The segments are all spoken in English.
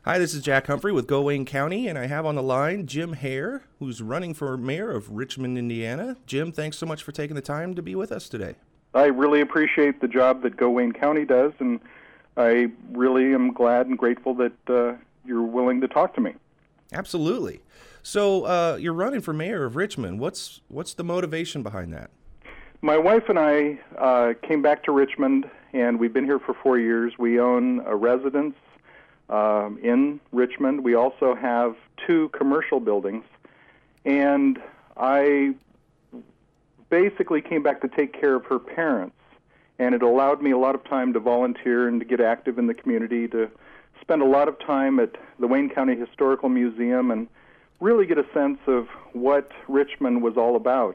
Hi, this is Jack Humphrey with Go Wayne County, and I have on the line Jim Hare, who's running for mayor of Richmond, Indiana. Jim, thanks so much for taking the time to be with us today. I really appreciate the job that Go Wayne County does, and I really am glad and grateful that you're willing to talk to me. Absolutely. So you're running for mayor of Richmond. What's the motivation behind that? My wife and I came back to Richmond, and we've been here for 4 years. We own a residence in Richmond. We also have 2 commercial buildings, and I basically came back to take care of her parents, and it allowed me a lot of time to volunteer and to get active in the community, to spend a lot of time at the Wayne County Historical Museum and really get a sense of what Richmond was all about.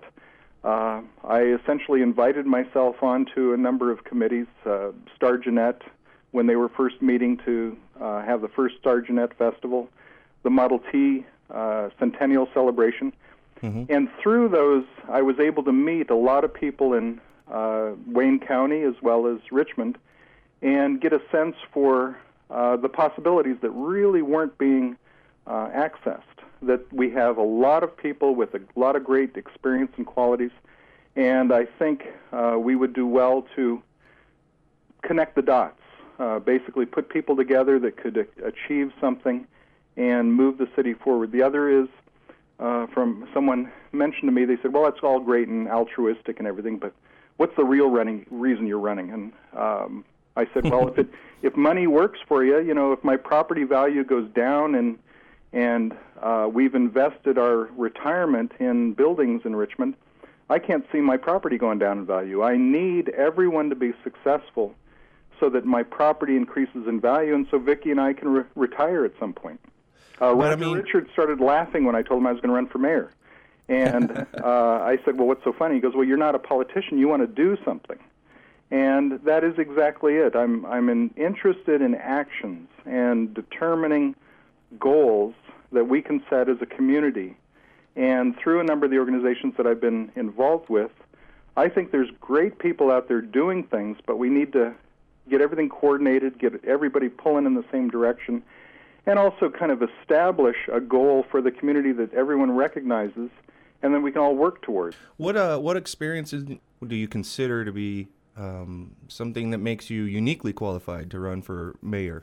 I essentially invited myself onto a number of committees, Star Jeanette, when they were first meeting to have the first Star Jeanette Festival, the Model T Centennial Celebration. Mm-hmm. And through those, I was able to meet a lot of people in Wayne County as well as Richmond and get a sense for the possibilities that really weren't being accessed, that we have a lot of people with a lot of great experience and qualities, and I think we would do well to connect the dots, basically put people together that could achieve something and move the city forward. The other is, from someone mentioned to me, they said, well, that's all great and altruistic and everything, but what's the real reason you're running? And I said, well, if money works for you, if my property value goes down and we've invested our retirement in buildings in Richmond, I can't see my property going down in value. I need everyone to be successful so that my property increases in value, and so Vicki and I can retire at some point. Roger Richards started laughing when I told him I was going to run for mayor. And I said, well, what's so funny? He goes, well, you're not a politician. You want to do something. And that is exactly it. I'm interested in actions and determining goals that we can set as a community. And through a number of the organizations that I've been involved with, I think there's great people out there doing things, but we need to get everything coordinated, get everybody pulling in the same direction, and also kind of establish a goal for the community that everyone recognizes, and then we can all work towards. What experiences do you consider to be something that makes you uniquely qualified to run for mayor?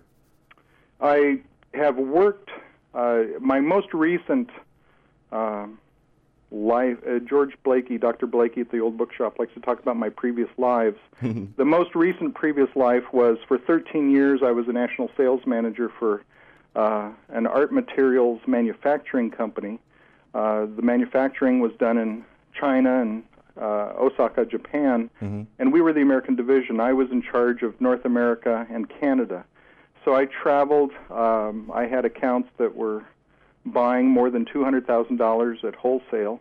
I have worked, my most recent life, George Blakey, Dr. Blakey at the Old Bookshop likes to talk about my previous lives. The most recent previous life was, for 13 years, I was a national sales manager for an art materials manufacturing company. The manufacturing was done in China and Osaka, Japan, and we were the American division. I was in charge of North America and Canada. So I traveled. I had accounts that were buying more than $200,000 at wholesale.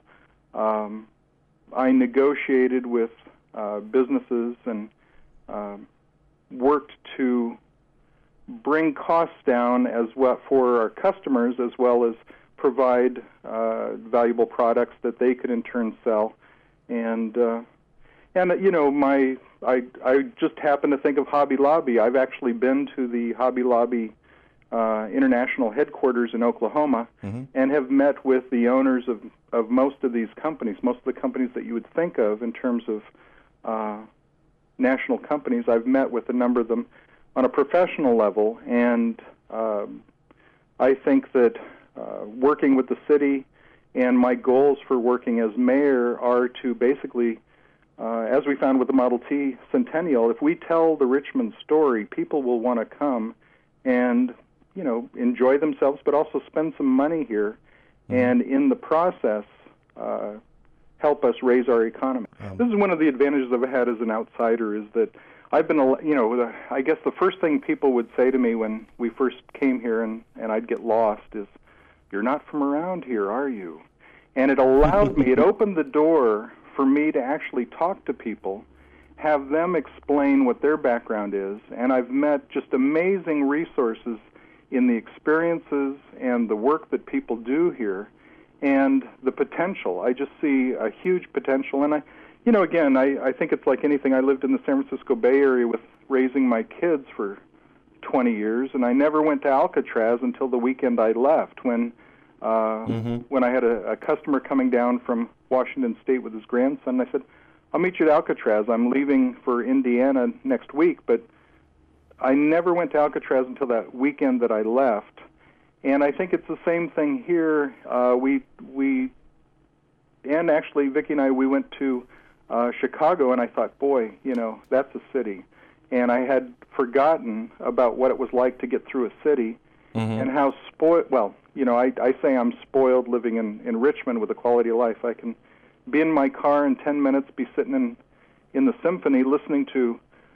I negotiated with businesses and worked to bring costs down as well for our customers, as well as provide valuable products that they could in turn sell. And I just happen to think of Hobby Lobby. I've actually been to the Hobby Lobby international headquarters in Oklahoma, and have met with the owners of most of these companies, most of the companies that you would think of in terms of national companies. I've met with a number of them on a professional level, and I think that working with the city and my goals for working as mayor are to basically, as we found with the Model T Centennial, if we tell the Richmond story, people will want to come and enjoy themselves, but also spend some money here, and in the process, help us raise our economy. This is one of the advantages I've had as an outsider, is that I've been, I guess the first thing people would say to me when we first came here and I'd get lost is, you're not from around here, are you? And it allowed me, it opened the door for me to actually talk to people, have them explain what their background is, and I've met just amazing resources in the experiences and the work that people do here, and the potential. I just see a huge potential, and I think it's like anything. I lived in the San Francisco Bay Area with raising my kids for 20 years, and I never went to Alcatraz until the weekend I left when I had a customer coming down from Washington State with his grandson. And I said, I'll meet you at Alcatraz. I'm leaving for Indiana next week, but I never went to Alcatraz until that weekend that I left. And I think it's the same thing here. And actually, Vicki and we went to Chicago, and I thought, boy, that's a city. And I had forgotten about what it was like to get through a city and how spoiled, I say I'm spoiled living in Richmond with a quality of life. I can be in my car in 10 minutes, be sitting in the symphony listening to,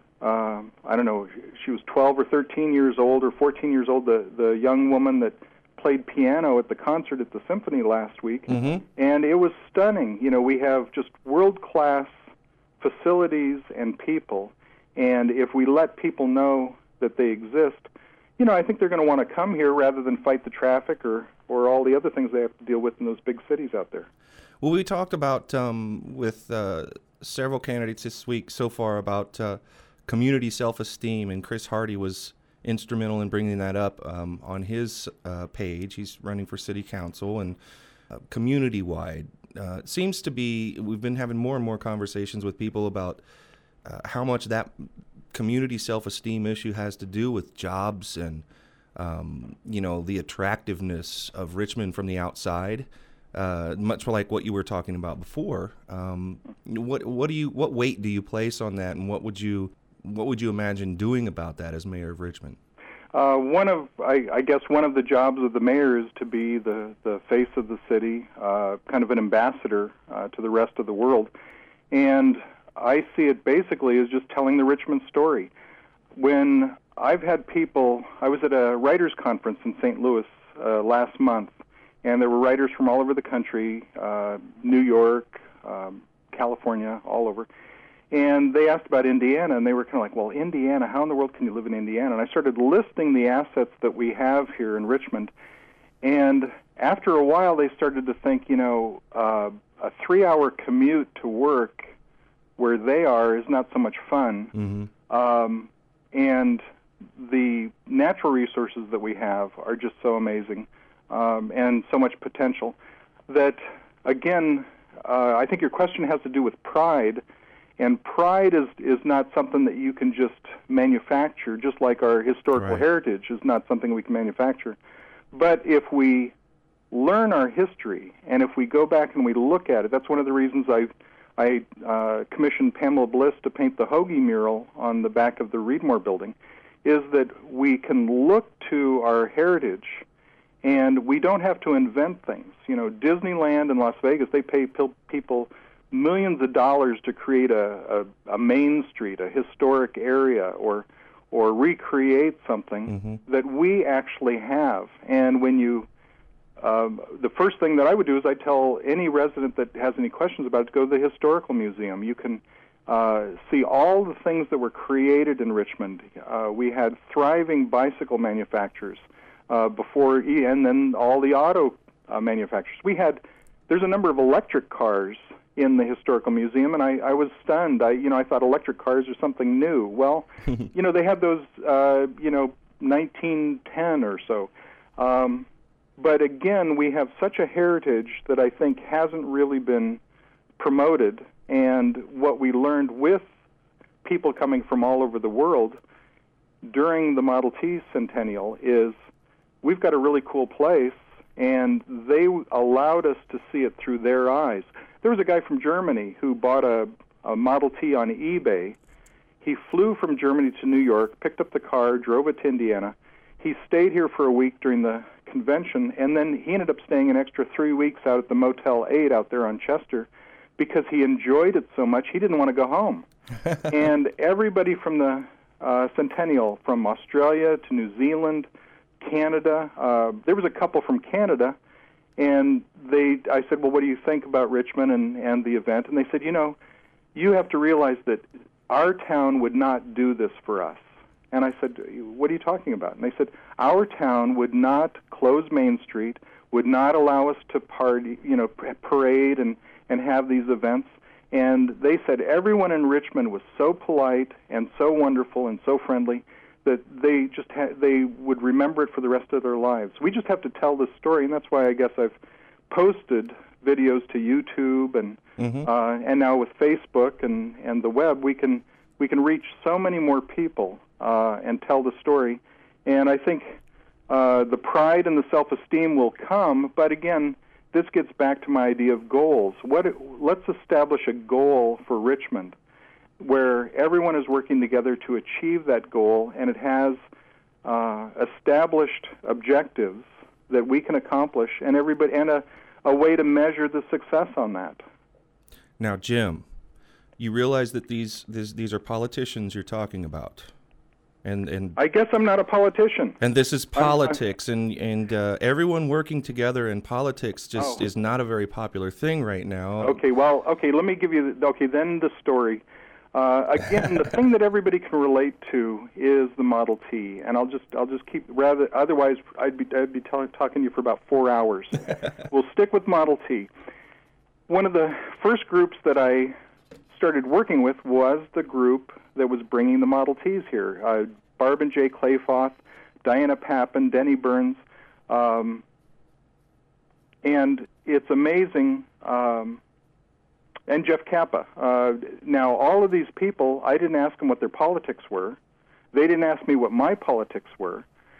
I don't know, she was 12 or 13 years old or 14 years old, the young woman that played piano at the concert at the symphony last week. And it was stunning. We have just world-class facilities and people, and if we let people know that they exist, I think they're going to want to come here rather than fight the traffic or all the other things they have to deal with in those big cities out there. Well, we talked about with several candidates this week so far about community self-esteem, and Chris Hardy was instrumental in bringing that up on his page. He's running for city council, and community-wide. It seems to be, we've been having more and more conversations with people about how much that community self-esteem issue has to do with jobs and, the attractiveness of Richmond from the outside. Much like what you were talking about before. What weight do you place on that, and what would you imagine doing about that as mayor of Richmond? I guess one of the jobs of the mayor is to be the face of the city, kind of an ambassador to the rest of the world. And I see it basically as just telling the Richmond story. When I've had people, I was at a writers' conference in St. Louis last month, and there were writers from all over the country, New York, California, all over. And they asked about Indiana, and they were kind of like, well, Indiana, how in the world can you live in Indiana? And I started listing the assets that we have here in Richmond. And after a while, they started to think, a 3-hour commute to work where they are is not so much fun. And the natural resources that we have are just so amazing and so much potential that, again, I think your question has to do with pride. And pride is not something that you can just manufacture, just like our historical heritage is not something we can manufacture. But if we learn our history, and if we go back and we look at it, that's one of the reasons I commissioned Pamela Bliss to paint the Hoagie mural on the back of the Reedmore building, is that we can look to our heritage, and we don't have to invent things. Disneyland and Las Vegas, they pay people millions of dollars to create a main street, a historic area, or recreate something that we actually have. And when you, the first thing that I would do is I tell any resident that has any questions about it to go to the Historical Museum. You can see all the things that were created in Richmond. We had thriving bicycle manufacturers before, and then all the auto manufacturers. There's a number of electric cars in the Historical Museum, and I was stunned. I thought electric cars are something new. Well, they had those, 1910 or so. But again, we have such a heritage that I think hasn't really been promoted, and what we learned with people coming from all over the world during the Model T Centennial is we've got a really cool place, and they allowed us to see it through their eyes. There was a guy from Germany who bought a Model T on eBay. He flew from Germany to New York, picked up the car, drove it to Indiana. He stayed here for a week during the convention, and then he ended up staying an extra 3 weeks out at the Motel 8 out there on Chester because he enjoyed it so much he didn't want to go home. And everybody from the Centennial, from Australia to New Zealand, Canada, there was a couple from Canada, and I said, well, what do you think about Richmond and the event? And they said, you have to realize that our town would not do this for us. And I said, what are you talking about? And they said, our town would not close Main Street, would not allow us to party, parade and have these events. And they said everyone in Richmond was so polite and so wonderful and so friendly that they just they would remember it for the rest of their lives. We just have to tell this story, and that's why I guess I've posted videos to YouTube and now with Facebook and the web, we can reach so many more people and tell the story. And I think the pride and the self-esteem will come, but again, this gets back to my idea of goals. Let's establish a goal for Richmond where everyone is working together to achieve that goal, and it has established objectives that we can accomplish, and everybody, and a way to measure the success on that. Now, Jim, you realize that these are politicians you're talking about, and I guess I'm not a politician. And this is politics, and everyone working together in politics just is not a very popular thing right now. Okay, well, let me give you then the story. Again, the thing that everybody can relate to is the Model T, and I'll just keep otherwise I'd be talking to you for about 4 hours. We'll stick with Model T. One of the first groups that I started working with was the group that was bringing the Model Ts here. Barb and Jay Clayfoth, Diana Pappin, Denny Burns, and it's amazing. And Jeff Kappa. Now, all of these people, I didn't ask them what their politics were. They didn't ask me what my politics were.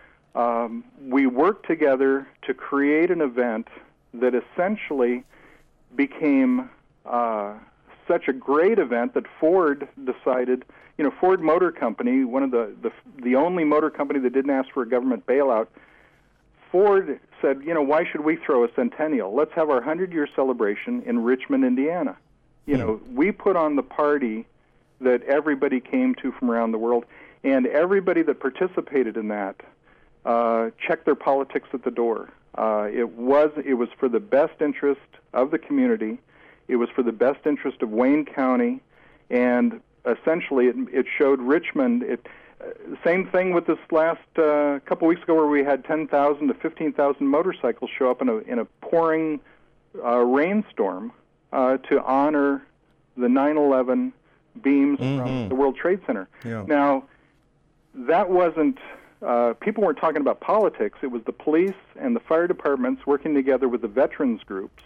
We worked together to create an event that essentially became such a great event that Ford decided, Ford Motor Company, one of the only motor company that didn't ask for a government bailout, Ford said, why should we throw a centennial? Let's have our 100-year celebration in Richmond, Indiana. We put on the party that everybody came to from around the world, and everybody that participated in that checked their politics at the door. It was for the best interest of the community. It was for the best interest of Wayne County, and essentially it showed Richmond. Same thing with this last couple weeks ago, where we had 10,000 to 15,000 motorcycles show up in a pouring rainstorm to honor the 9/11 beams from the World Trade Center. Yeah. Now, that wasn't, people weren't talking about politics. It was the police and the fire departments working together with the veterans groups.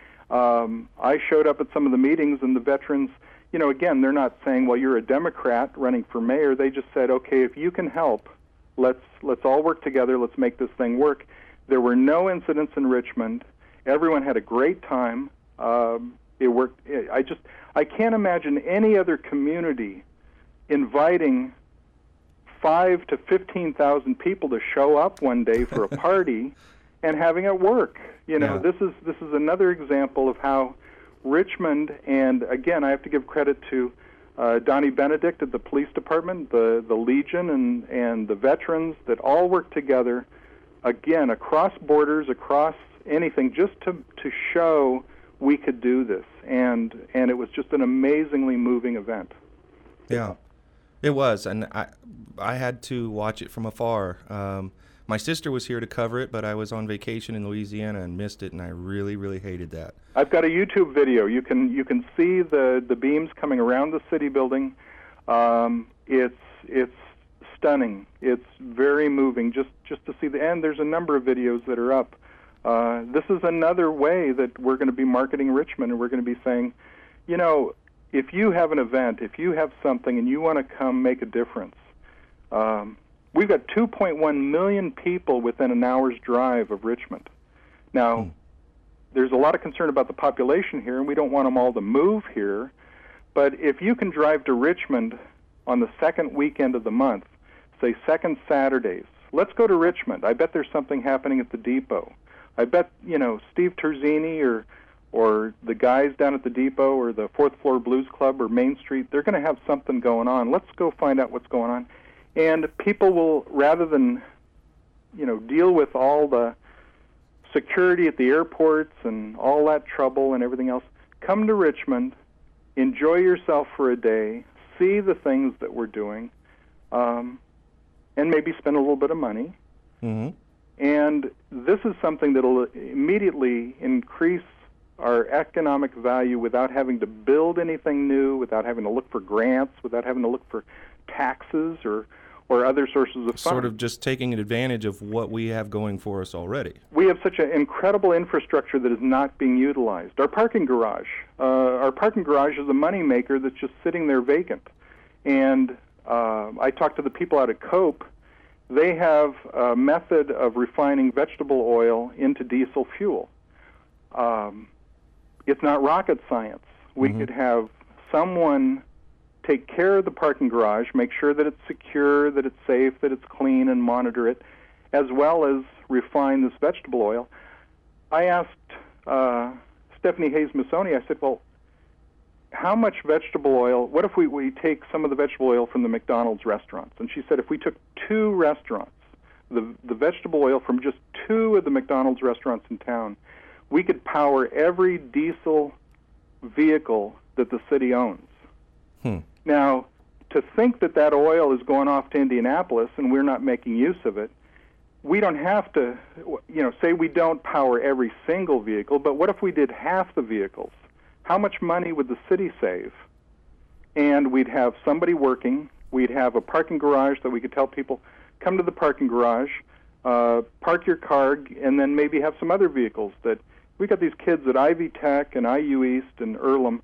I showed up at some of the meetings, and the veterans, again, they're not saying, well, you're a Democrat running for mayor. They just said, okay, if you can help, let's all work together. Let's make this thing work. There were no incidents in Richmond. Everyone had a great time. It worked. I can't imagine any other community inviting 5,000 to 15,000 people to show up one day for a party and having it work. This is another example of how Richmond, and again, I have to give credit to Donnie Benedict at the police department, the Legion, and the veterans that all work together, again, across borders, across anything, just to show we could do this, and it was just an amazingly moving event. Yeah, it was, and I had to watch it from afar. My sister was here to cover it, but I was on vacation in Louisiana and missed it, and I really, really hated that. I've got a YouTube video. You can see the beams coming around the city building. It's stunning. It's very moving just to see the end. There's a number of videos that are up. This is another way that we're going to be marketing Richmond, and we're going to be saying, if you have an event, if you have something and you want to come make a difference, we've got 2.1 million people within an hour's drive of Richmond. Now, there's a lot of concern about the population here, and we don't want them all to move here, but if you can drive to Richmond on the second weekend of the month, say second Saturdays, let's go to Richmond. I bet there's something happening at the depot. I bet, Steve Terzini or the guys down at the depot or the Fourth Floor Blues Club or Main Street, they're going to have something going on. Let's go find out what's going on. And people will, rather than, deal with all the security at the airports and all that trouble and everything else, come to Richmond, enjoy yourself for a day, see the things that we're doing, and maybe spend a little bit of money. Mm-hmm. And this is something that will immediately increase our economic value without having to build anything new, without having to look for grants, without having to look for taxes or or other sources of funds. Sort of just taking advantage of what we have going for us already. We have such an incredible infrastructure that is not being utilized. Our parking garage is a money maker that's just sitting there vacant. And I talked to the people out at Cope. They have a method of refining vegetable oil into diesel fuel. It's not rocket science. We could have someone take care of the parking garage, make sure that it's secure, that it's safe, that it's clean, and monitor it, as well as refine this vegetable oil. I asked Stephanie Hayes-Missoni, I said, well, how much vegetable oil, what if we take some of the vegetable oil from the McDonald's restaurants? And she said if we took 2 restaurants, the vegetable oil from just 2 of the McDonald's restaurants in town, we could power every diesel vehicle that the city owns. Now, to think that that oil is going off to Indianapolis and we're not making use of it, we don't have to, say we don't power every single vehicle, but what if we did half the vehicles? How much money would the city save? And we'd have somebody working. We'd have a parking garage that we could tell people, come to the parking garage, park your car, and then maybe have some other vehicles. That we got these kids at Ivy Tech and IU East and Earlham.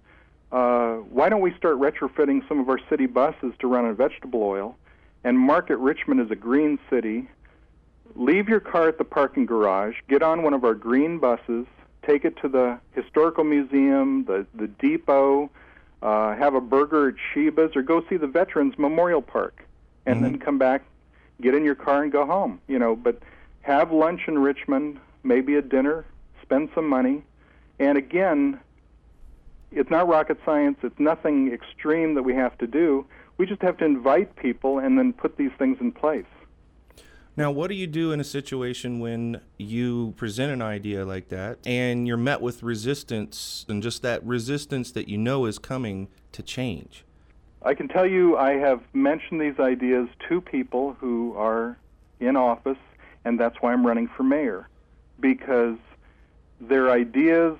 Why don't we start retrofitting some of our city buses to run on vegetable oil and market Richmond as a green city? Leave your car at the parking garage, get on one of our green buses, take it to the historical museum, the depot, have a burger at Sheba's, or go see the Veterans Memorial Park, and then come back, get in your car and go home. But have lunch in Richmond, maybe a dinner, spend some money, and again, it's not rocket science. It's nothing extreme that we have to do. We just have to invite people and then put these things in place. Now, what do you do in a situation when you present an idea like that and you're met with resistance, and just that resistance that is coming to change? I can tell you I have mentioned these ideas to people who are in office, and that's why I'm running for mayor, because they're ideas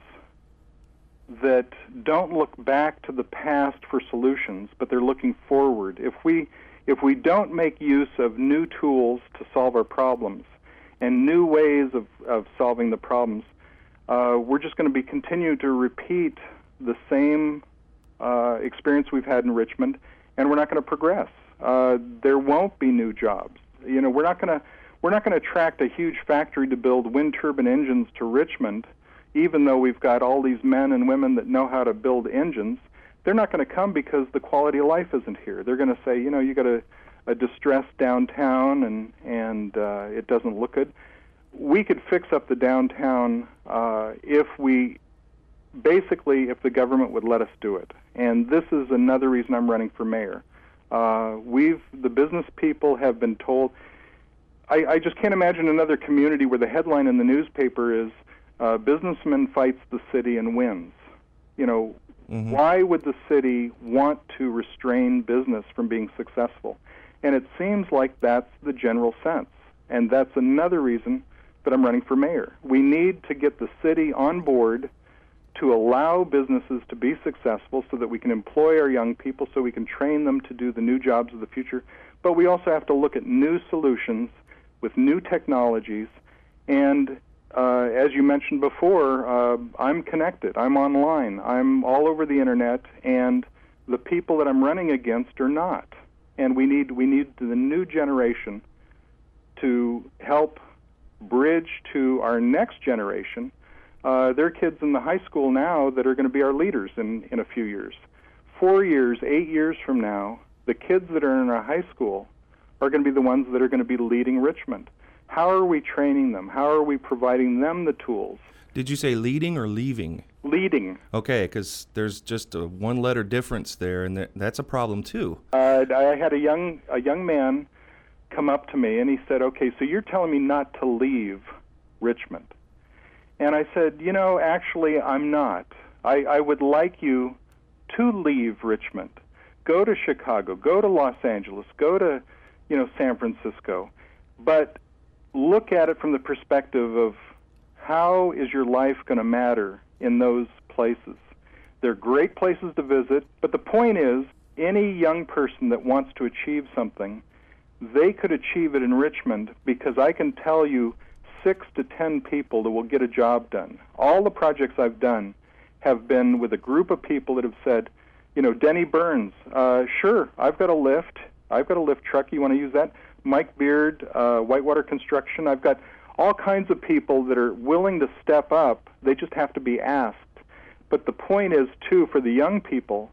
that don't look back to the past for solutions, but they're looking forward. If we don't make use of new tools to solve our problems and new ways of solving the problems, we're just going to continue to repeat the same experience we've had in Richmond, and we're not going to progress. There won't be new jobs. We're not going to attract a huge factory to build wind turbine engines to Richmond, even though we've got all these men and women that know how to build engines. They're not going to come because the quality of life isn't here. They're going to say, you got a distressed downtown and it doesn't look good. We could fix up the downtown if the government would let us do it. And this is another reason I'm running for mayor. The business people have been told, I just can't imagine another community where the headline in the newspaper is, businessman fights the city and wins. Why would the city want to restrain business from being successful? And it seems like that's the general sense. And that's another reason that I'm running for mayor. We need to get the city on board to allow businesses to be successful so that we can employ our young people, so we can train them to do the new jobs of the future. But we also have to look at new solutions with new technologies. And as you mentioned before, I'm connected. I'm online. I'm all over the internet, and the people that I'm running against are not. And we need the new generation to help bridge to our next generation. There are kids in the high school now that are going to be our leaders in a few years. 4 years, 8 years from now, the kids that are in our high school are going to be the ones that are going to be leading Richmond. How are we training them? How are we providing them the tools? Did you say leading or leaving? Leading. Okay, because there's just a one-letter difference there, and that's a problem too. I had a young man come up to me, and he said, okay, so you're telling me not to leave Richmond. And I said, actually, I'm not. I would like you to leave Richmond. Go to Chicago, go to Los Angeles, go to, San Francisco. But look at it from the perspective of how is your life going to matter in those places. They're great places to visit, but the point is, any young person that wants to achieve something they could achieve it in Richmond, because I can tell you 6 to 10 people that will get a job done. All the projects I've done have been with a group of people that have said, Denny Burns, sure, I've got a lift truck, you want to use that? Mike Beard, Whitewater Construction, I've got all kinds of people that are willing to step up. They just have to be asked. But the point is, too, for the young people,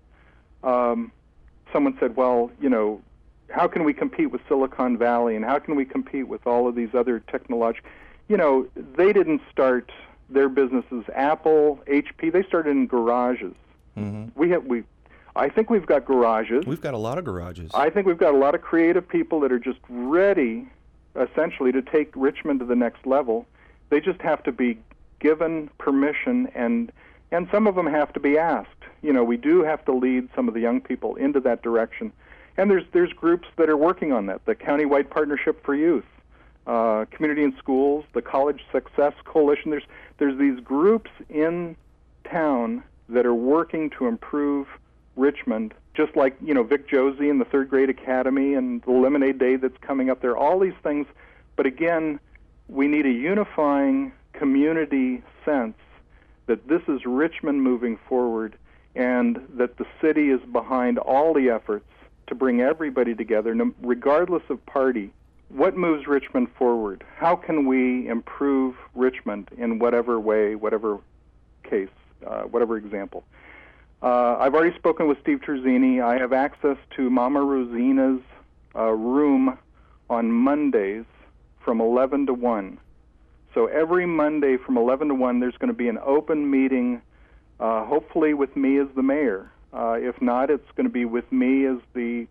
someone said, well, how can we compete with Silicon Valley, and how can we compete with all of these other technological... they didn't start their businesses, Apple, HP, they started in garages. Mm-hmm. I think we've got garages. We've got a lot of garages. I think we've got a lot of creative people that are just ready, essentially, to take Richmond to the next level. They just have to be given permission, and some of them have to be asked. We do have to lead some of the young people into that direction. And there's groups that are working on that. The Countywide Partnership for Youth, Community in Schools, the College Success Coalition. There's these groups in town that are working to improve Richmond, just like, Vic Josie and the Third Grade Academy and the Lemonade Day that's coming up there, all these things. But again, we need a unifying community sense that this is Richmond moving forward, and that the city is behind all the efforts to bring everybody together, regardless of party. What moves Richmond forward? How can we improve Richmond in whatever way, whatever case, whatever example? I've already spoken with Steve Terzini. I have access to Mama Rosina's room on Mondays from 11 to 1. So every Monday from 11 to 1, there's going to be an open meeting, hopefully with me as the mayor. If not, it's going to be with me as the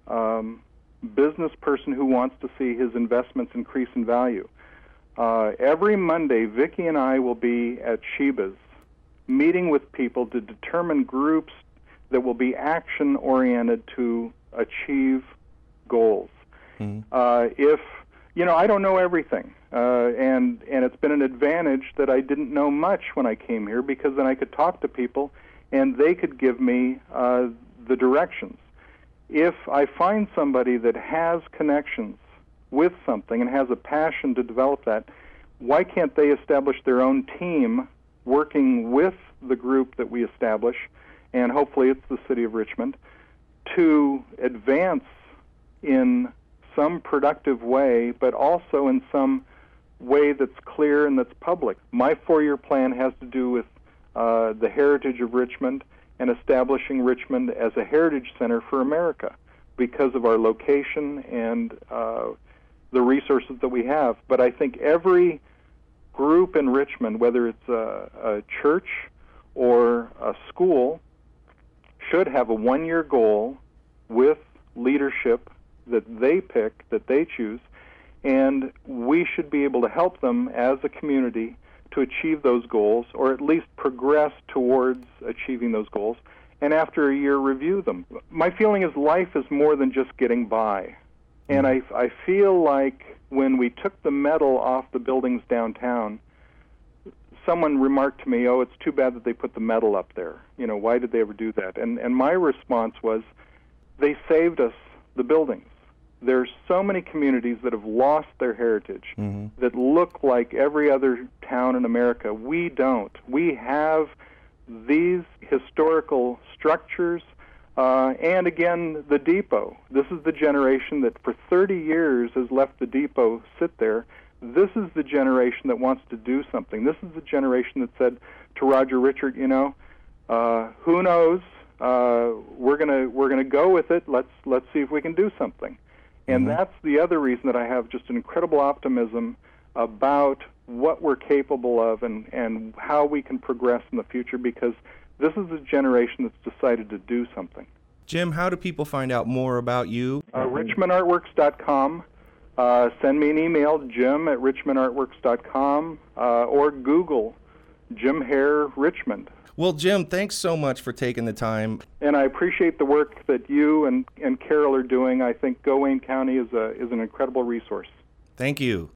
business person who wants to see his investments increase in value. Every Monday, Vicki and I will be at Sheba's, meeting with people to determine groups that will be action-oriented to achieve goals. Mm-hmm. I don't know everything, and it's been an advantage that I didn't know much when I came here, because then I could talk to people and they could give me the directions. If I find somebody that has connections with something and has a passion to develop that, why can't they establish their own team working with the group that we establish, and hopefully it's the City of Richmond, to advance in some productive way, but also in some way that's clear and that's public. My 4-year plan has to do with the heritage of Richmond and establishing Richmond as a heritage center for America because of our location and the resources that we have. But I think every group in Richmond, whether it's a church or a school, should have a 1-year goal with leadership that they pick, that they choose, and we should be able to help them as a community to achieve those goals, or at least progress towards achieving those goals, and after a year review them. My feeling is life is more than just getting by. And I feel like when we took the metal off the buildings downtown, someone remarked to me, oh, it's too bad that they put the metal up there. Why did they ever do that? And my response was, they saved us the buildings. There's so many communities that have lost their heritage, mm-hmm. that look like every other town in America. We don't. We have these historical structures, and again, the depot. This is the generation that for 30 years has left the depot sit there. This is the generation that wants to do something. This is the generation that said to Roger Richard, who knows? We're gonna go with it. Let's see if we can do something. And mm-hmm. that's the other reason that I have just an incredible optimism about what we're capable of and how we can progress in the future, because this is a generation that's decided to do something. Jim, how do people find out more about you? RichmondArtworks.com. Send me an email, jim@richmondartworks.com, or Google Jim Hare Richmond. Well, Jim, thanks so much for taking the time. And I appreciate the work that you and Carol are doing. I think Go Wayne County is an incredible resource. Thank you.